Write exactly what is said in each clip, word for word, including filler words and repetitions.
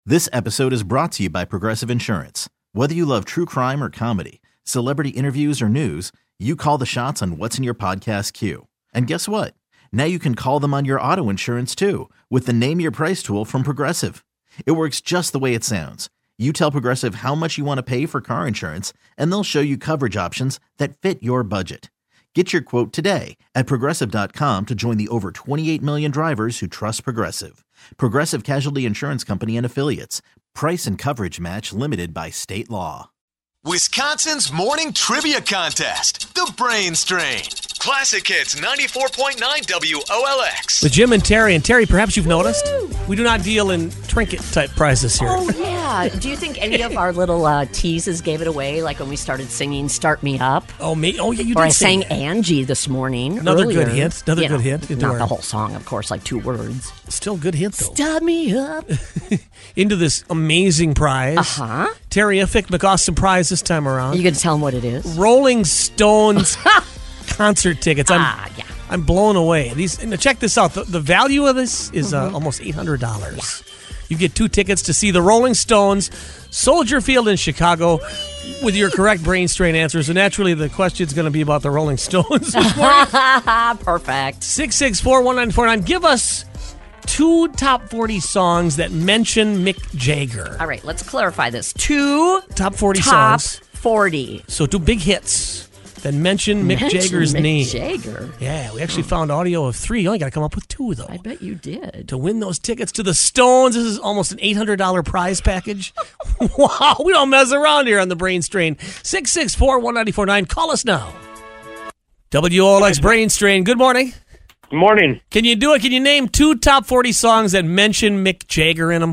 This episode is brought to you by Progressive Insurance. Whether you love true crime or comedy, celebrity interviews or news, you call the shots on what's in your podcast queue. And guess what? Now you can call them on your auto insurance too with the Name Your Price tool from Progressive. It works just the way it sounds. You tell Progressive how much you want to pay for car insurance, and they'll show you coverage options that fit your budget. Get your quote today at Progressive dot com to join the over twenty-eight million drivers who trust Progressive. Progressive Casualty Insurance Company and Affiliates. Price and coverage match limited by state law. Wisconsin's morning trivia contest, The Brain Strain. Classic Hits ninety-four point nine W O L X. With Jim and Terry. And Terry, perhaps you've noticed, we do not deal in trinket-type prizes here. Oh, yeah. Do you think any of our little uh, teases gave it away, like when we started singing Start Me Up? Oh, me? Oh, yeah, you Or did I sing sang Angie this morning. Another earlier. good hint. Another You good know, hint. into Not our- the whole song, of course, like two words. Still good hint, though. Start Me Up. Into this amazing prize. Uh-huh. Terrific McAustin prize this time around. Are you going to tell them what it is? Rolling Stones concert tickets. I'm, Ah, yeah. I'm blown away. These. And check this out. The, the value of this is Mm-hmm. uh, almost eight hundred dollars. You get two tickets to see the Rolling Stones, Soldier Field in Chicago, with your correct brain strain answers. So naturally, the question's going to be about the Rolling Stones this morning. Perfect. six six four, one nine four nine. Give us two top forty songs that mention Mick Jagger. All right, let's clarify this. Two Top forty top songs. forty. So two big hits that mention Mick Mention Jagger's Mick name. Jagger. Yeah, we actually found audio of three. You only got to come up with two, though. I bet you did. To win those tickets to the Stones, this is almost an eight hundred dollars prize package. Wow, we don't mess around here on the Brain Strain. six six four, one nine four nine. Call us now. W O L X Brain Strain. Good morning. Good morning. Can you do it? Can you name two top forty songs that mention Mick Jagger in them?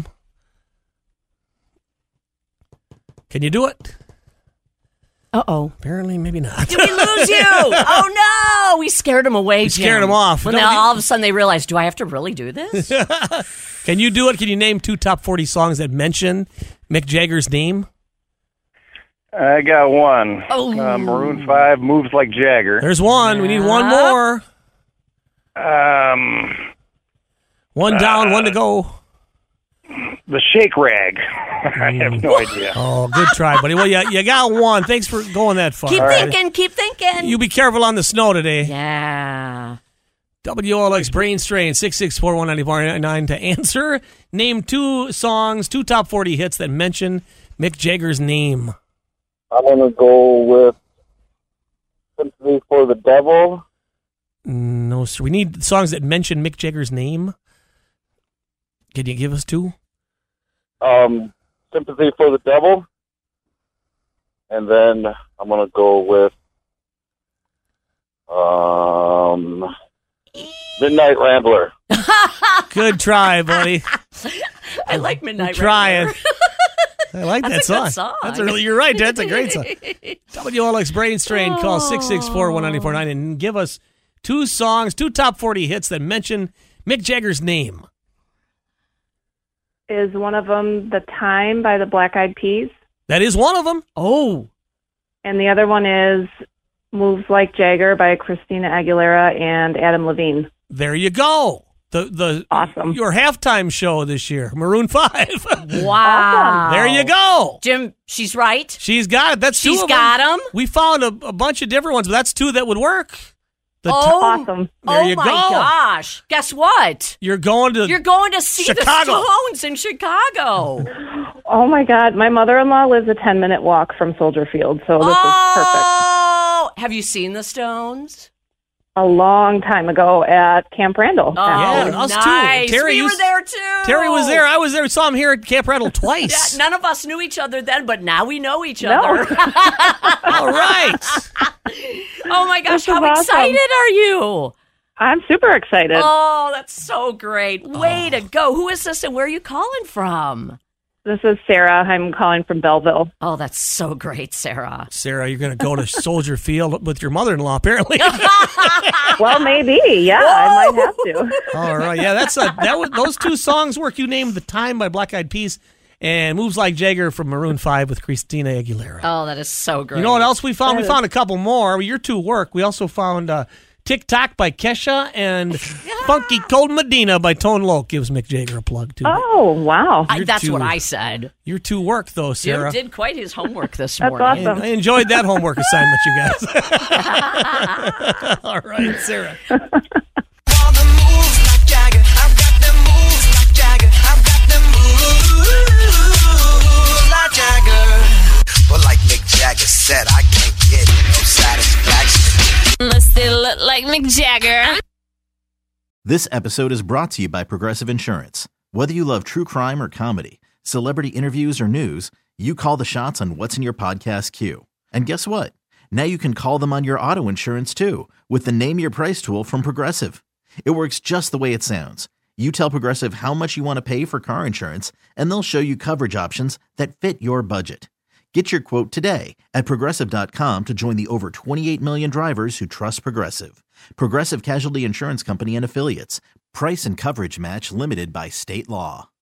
Can you do it? Uh-oh. Apparently, maybe not. Did we lose you? Oh, no. We scared them away, We Jim. scared 'em off. When No, they, you- all of a sudden they realized, do I have to really do this? Can you do it? Can you name two top forty songs that mention Mick Jagger's name? I got one. Oh. Uh, Maroon five, Moves Like Jagger. There's one. We need one more. Um, One down, one to go. the Shake Rag. I have no idea. Oh, good try, buddy. Well, you, you got one. Thanks for going that far. keep All right. thinking, keep thinking. You be careful on the snow today. yeah. W O L X Brain Strain, six six four, one nine four nine to answer. Name two songs, two top forty hits that mention Mick Jagger's name. I'm going to go with Sympathy for the Devil. No, sir. We need songs that mention Mick Jagger's name. Can you give us two? Um, Sympathy for the Devil. And then I'm going to go with um, Midnight Rambler. Good try, buddy. I like Midnight Trying. Rambler. I like that That's a song. good song. That's a really, you're right. That's a great song. W O L X Brain Strain. Call six six four, one nine four nine and give us two songs, two top forty hits that mention Mick Jagger's name. Is one of them The Time by the Black Eyed Peas? That is one of them. Oh. And the other one is Moves Like Jagger by Christina Aguilera and Adam Levine. There you go. The the Awesome. Your halftime show this year, Maroon five. Wow. There you go. Jim, she's right. She's got it. That's two She's of got them. 'em. We found a, a bunch of different ones, but that's two that would work. The Oh. t- Awesome. There oh, you my go. gosh. Guess what? You're going to You're going to see Chicago. the Stones in Chicago. Oh, my God. My mother-in-law lives a ten-minute walk from Soldier Field, so this is perfect. Oh, have you seen the Stones? A long time ago at Camp Randall. Oh, Yeah, us too. nice. Terry we used- were there too. Terry was there. I was there. Saw him here at Camp Randall Yeah, twice. none of us knew each other then, but now we know each No. other. All right. Oh my gosh, This is how awesome. excited are you? I'm super excited. Oh, that's so great. Way to go. Who is this and where are you calling from? This is Sarah. I'm calling from Belleville. Oh, that's so great, Sarah. Sarah, you're going to go to Soldier Field with your mother-in-law, apparently. Well, maybe. Yeah, I might have to. All right. Yeah, that's a, that was, those two songs work. You named The Time by Black Eyed Peas and Moves Like Jagger from Maroon five with Christina Aguilera. Oh, that is so great. You know what else we found? We found a couple more. Your two work. We also found uh, TikTok by Kesha, and Funky Cold Medina by Tone Loc gives Mick Jagger a plug, too. Oh, wow. I, You're that's too- what I said. You're to work, though, Sarah. Jim did quite his homework this That's morning. awesome. I enjoyed that homework assignment, you guys. All right, Sarah. But like Mick Jagger said, I can't get no satisfaction. Must still look like Mick Jagger. This episode is brought to you by Progressive Insurance. Whether you love true crime or comedy, celebrity interviews or news, you call the shots on what's in your podcast queue. And guess what? Now you can call them on your auto insurance too with the Name Your Price tool from Progressive. It works just the way it sounds. You tell Progressive how much you want to pay for car insurance, and they'll show you coverage options that fit your budget. Get your quote today at Progressive dot com to join the over twenty-eight million drivers who trust Progressive. Progressive Casualty Insurance Company and Affiliates. Price and coverage match limited by state law.